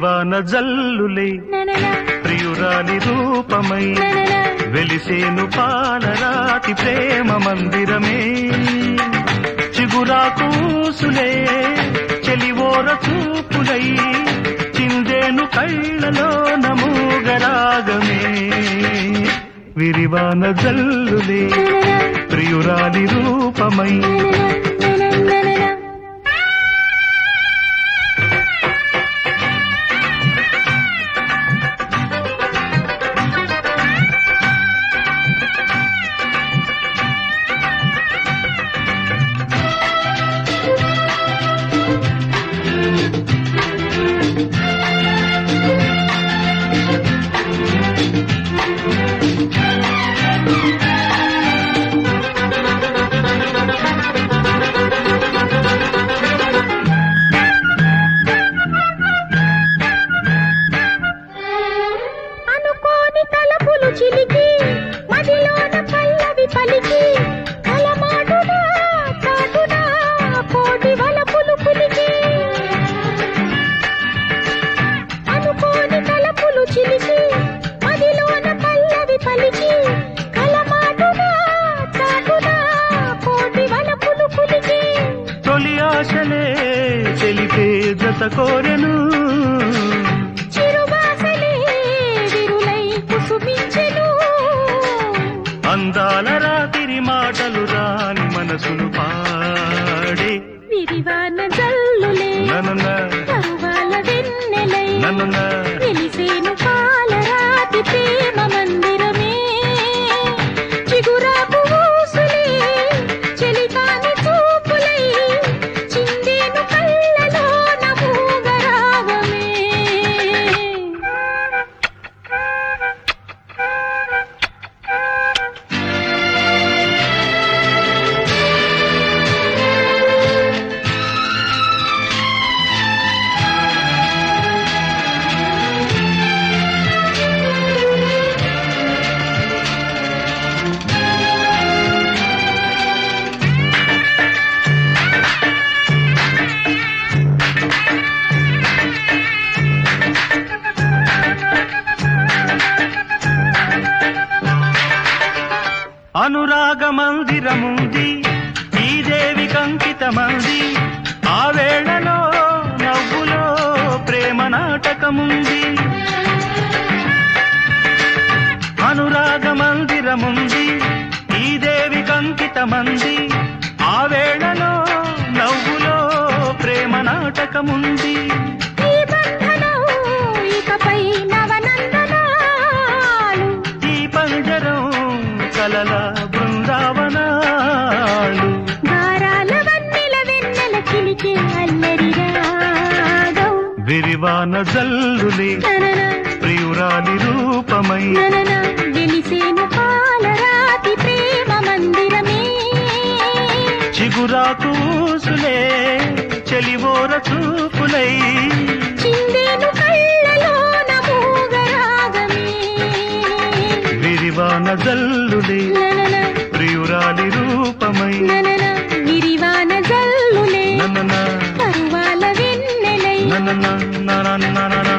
విరివాన జల్లులే ప్రియురాలి రూపమై వెలిసేను పాలరాతి ప్రేమ మందిరమే చిగురాకూసులే చెలివోర చూపులై చిందేను కళ్ళలో నమూగరాగమే విరివాన జల్లులే ప్రియురాలి రూపమై చిలికి మదిలోన పల్లవి పలికి కలమాటునా చాటునా కోటి వలపులు పులికి అనుకోని తలపులు చిలికి మదిలోన పల్లవి పలికి కలమాటునా చాటునా కోటి వలపులు పులికి తొలి ఆశలే తెలిపే జత కోరెను అందాల రాతిరి మాటలు రాని మనసును పాడే విరివాన జల్లులే తరువాల వెన్నెలై వెలిసేను పాలరాతి ప్రేమ మందిరమే చిగురాకు ఊసులే చెలికాని చూపులై చిందేను కళ్ళలో నమూగరాగమే అనురాగ మందిరముంది ఈ దేవి కంకితమంది ఆ వేళలో నవ్వులో ప్రేమ నాటకముంది అనురాగ మందిరముంది ఈ దేవి కంకితమంది ఆ వేళలో నవ్వులో ప్రేమ నాటకముంది ఈ పంజరం కలల బృందావనాలు గారాల వన్నెల వెన్నెల చిలికే అల్లరి రాగం విరివాన జల్లులే ప్రియురాలి రూపమై వెలిసేను పాలరాతి ప్రేమ మందిరమే చిగురాకు ఊసులే చెలివోర చూపులై చిందేను కళ్ళలో నమూగరాగమే విరివాన జల్లులే ప్రియురాలి రూపమై విరివాన జల్లులే నన్న తరువాల వెన్నెలై నన్న